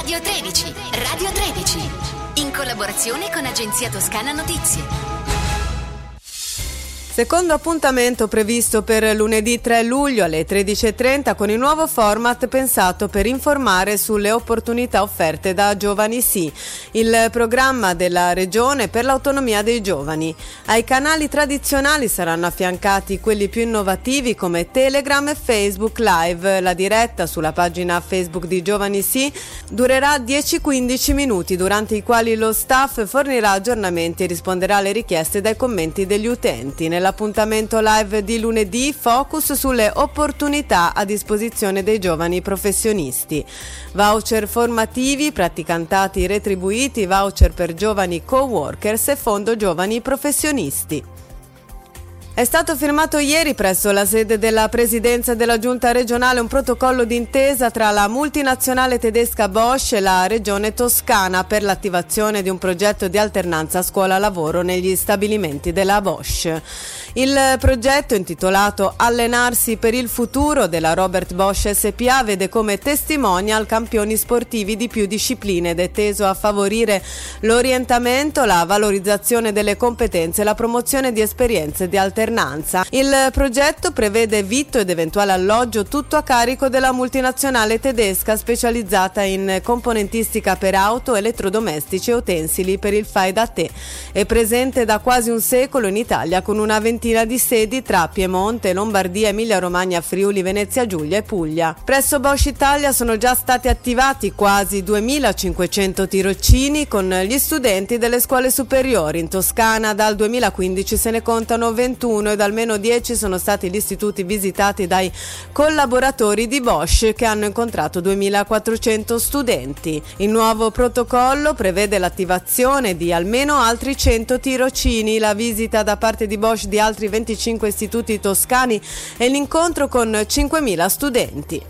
Radio 13, Radio 13, in collaborazione con Agenzia Toscana Notizie. Secondo appuntamento previsto per lunedì 3 luglio alle 13:30 con il nuovo format pensato per informare sulle opportunità offerte da Giovani Sì, il programma della Regione per l'autonomia dei giovani. Ai canali tradizionali saranno affiancati quelli più innovativi come Telegram e Facebook Live. La diretta sulla pagina Facebook di Giovani Sì durerà 10-15 minuti, durante i quali lo staff fornirà aggiornamenti e risponderà alle richieste dai commenti degli utenti. Nell'appuntamento live di lunedì, focus sulle opportunità a disposizione dei giovani professionisti. Voucher formativi, praticantati retribuiti, voucher per giovani co-workers e fondo giovani professionisti. È stato firmato ieri presso la sede della Presidenza della Giunta regionale un protocollo d'intesa tra la multinazionale tedesca Bosch e la Regione Toscana per l'attivazione di un progetto di alternanza scuola-lavoro negli stabilimenti della Bosch. Il progetto, intitolato Allenarsi per il futuro della Robert Bosch SpA, vede come testimonial campioni sportivi di più discipline ed è teso a favorire l'orientamento, la valorizzazione delle competenze e la promozione di esperienze di alternanza. Il progetto prevede vitto ed eventuale alloggio tutto a carico della multinazionale tedesca specializzata in componentistica per auto, elettrodomestici e utensili per il fai da te. È presente da quasi un secolo in Italia con una ventina di sedi tra Piemonte, Lombardia, Emilia-Romagna, Friuli, Venezia Giulia e Puglia. Presso Bosch Italia sono già stati attivati quasi 2500 tirocini con gli studenti delle scuole superiori. In Toscana dal 2015 se ne contano 21 ed almeno 10 sono stati gli istituti visitati dai collaboratori di Bosch, che hanno incontrato 2400 studenti. Il nuovo protocollo prevede l'attivazione di almeno altri 100 tirocini, la visita da parte di Bosch di altri 25 istituti toscani e l'incontro con 5000 studenti.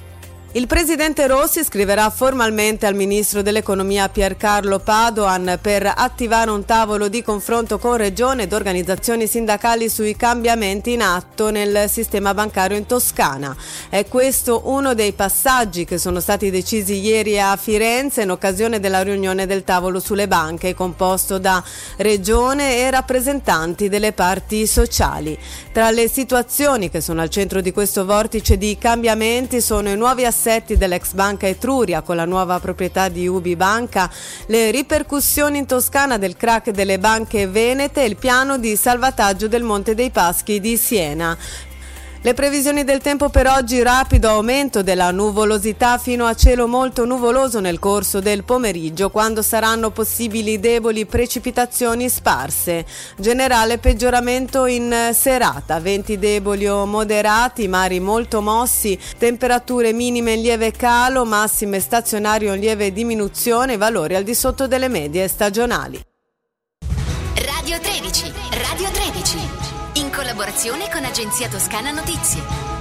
Il presidente Rossi scriverà formalmente al ministro dell'economia Piercarlo Padoan per attivare un tavolo di confronto con regione ed organizzazioni sindacali sui cambiamenti in atto nel sistema bancario in Toscana. È questo uno dei passaggi che sono stati decisi ieri a Firenze in occasione della riunione del tavolo sulle banche, composto da regione e rappresentanti delle parti sociali. Tra le situazioni che sono al centro di questo vortice di cambiamenti sono i nuovi assetti dell'ex banca Etruria con la nuova proprietà di UBI Banca, le ripercussioni in Toscana del crack delle banche venete e il piano di salvataggio del Monte dei Paschi di Siena. Le previsioni del tempo per oggi: rapido aumento della nuvolosità fino a cielo molto nuvoloso nel corso del pomeriggio, quando saranno possibili deboli precipitazioni sparse. Generale peggioramento in serata, venti deboli o moderati, mari molto mossi, temperature minime in lieve calo, massime stazionario in lieve diminuzione, valori al di sotto delle medie stagionali. Radio 13, Radio 13. In collaborazione con Agenzia Toscana Notizie.